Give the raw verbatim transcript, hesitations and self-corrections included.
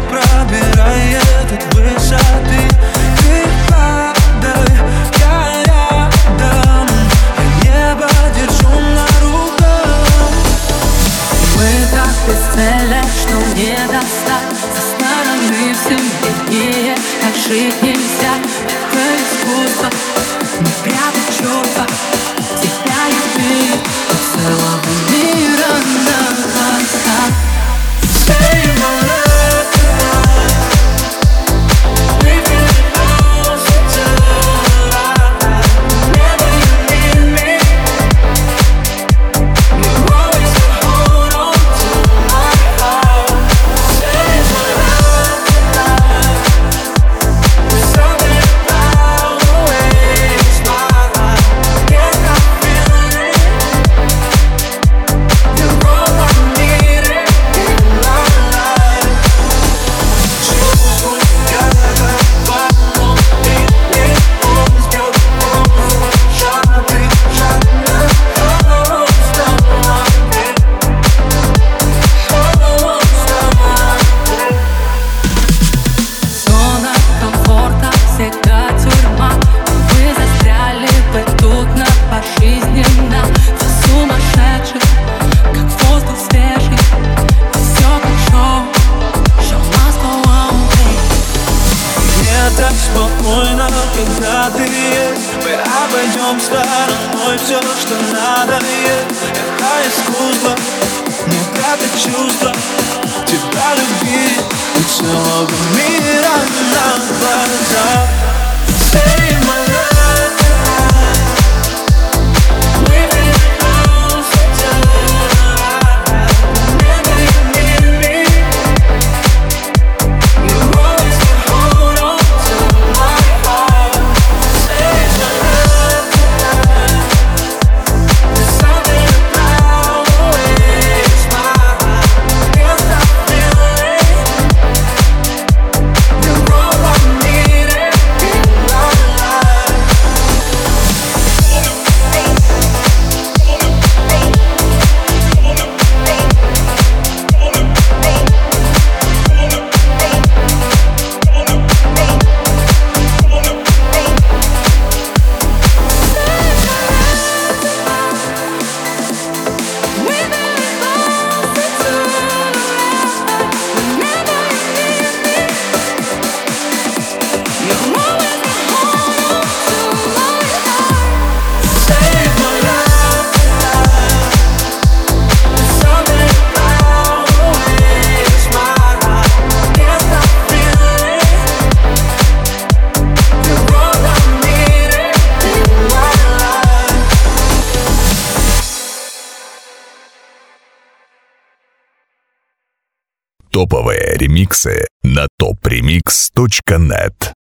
пробирает от высоты. Ты падай, я рядом, я небо держу на руках. Мы так бесцельны, что не достать. Со стороны все виднее, так жить нельзя. Это искусство, не прятать чувства. Тебя любить от целого мира на глазах. Say my love, leave it all to lie. Whenever you need me, you always can hold on to my heart. Say my love, there's something about the way you smile. Can't stop feeling it. You're all I need in my life. Чувствую, я по-моему, ты не успел. Жадно ты, жадно, oh, снова ты, oh, снова ты. Зона комфорта всегда тюрьма. Мы застряли бы тут на пожизненно. Все сумасшедших, как воздух свежий. Все как шоу, show must go on, baby. Мне так спокойно, когда ты есть. Мы обойдем стороной все, что надо есть. Это искусство, не прятать чувства. Тебя любить у целого мира на глазах. Say my love, leave it all to lie. Whenever you need me, you always can hold on to my heart. Say my love, there's something about the way you smile. Can't stop feeling it. You're all I need in my life. Save my love, there's something about the way you smile. Can't stop feeling it. You're all I need in my life. Топовые ремиксы на топ ремикс точка нет.